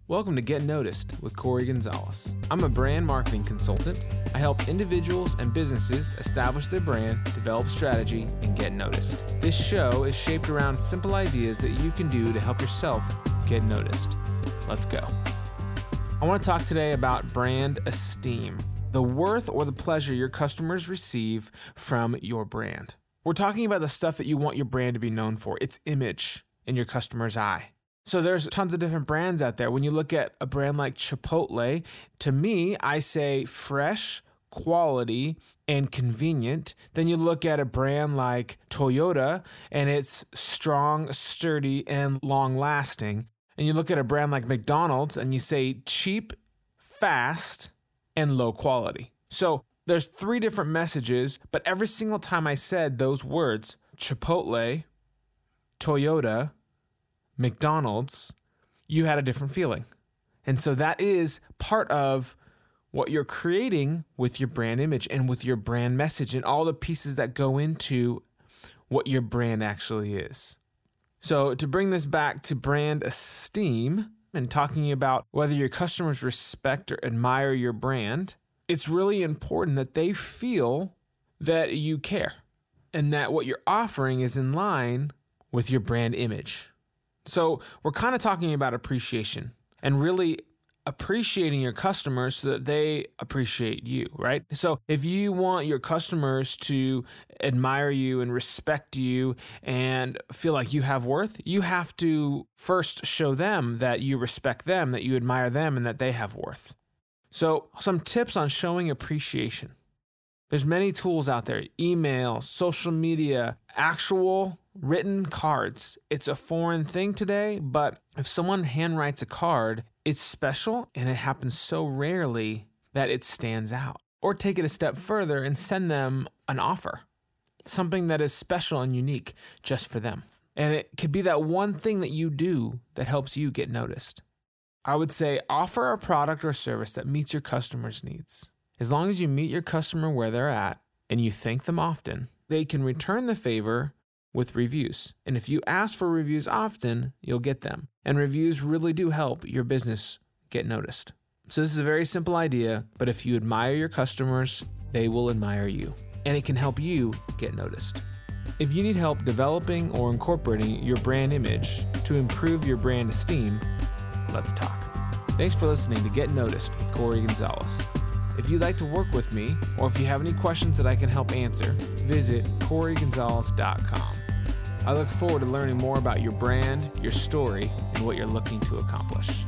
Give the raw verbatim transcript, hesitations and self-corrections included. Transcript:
Welcome to Get Noticed with Corey Gonzalez. I'm a brand marketing consultant. I help individuals and businesses establish their brand, develop strategy, and get noticed. This show is shaped around simple ideas that you can do to help yourself get noticed. Let's go. I want to talk today about brand esteem, the worth or the pleasure your customers receive from your brand. We're talking about the stuff that you want your brand to be known for, its image in your customer's eye. So there's tons of different brands out there. When you look at a brand like Chipotle, to me, I say fresh, quality, and convenient. Then you look at a brand like Toyota, and it's strong, sturdy, and long-lasting. And you look at a brand like McDonald's, and you say cheap, fast, and low quality. So there's three different messages, but every single time I said those words, Chipotle, Toyota, McDonald's, you had a different feeling. And so that is part of what you're creating with your brand image and with your brand message and all the pieces that go into what your brand actually is. So to bring this back to brand esteem and talking about whether your customers respect or admire your brand, it's really important that they feel that you care and that what you're offering is in line with your brand image. So we're kind of talking about appreciation and really appreciating your customers so that they appreciate you, right? So if you want your customers to admire you and respect you and feel like you have worth, you have to first show them that you respect them, that you admire them, and that they have worth. So some tips on showing appreciation. There's many tools out there, email, social media, actual written cards. It's a foreign thing today, but if someone handwrites a card, it's special and it happens so rarely that it stands out. Or take it a step further and send them an offer, something that is special and unique just for them. And it could be that one thing that you do that helps you get noticed. I would say offer a product or service that meets your customer's needs. As long as you meet your customer where they're at and you thank them often, they can return the favor with reviews. And if you ask for reviews often, you'll get them. And reviews really do help your business get noticed. So this is a very simple idea, but if you admire your customers, they will admire you. And it can help you get noticed. If you need help developing or incorporating your brand image to improve your brand esteem, let's talk. Thanks for listening to Get Noticed with Corey Gonzalez. If you'd like to work with me, or if you have any questions that I can help answer, visit corey gonzalez dot com. I look forward to learning more about your brand, your story, and what you're looking to accomplish.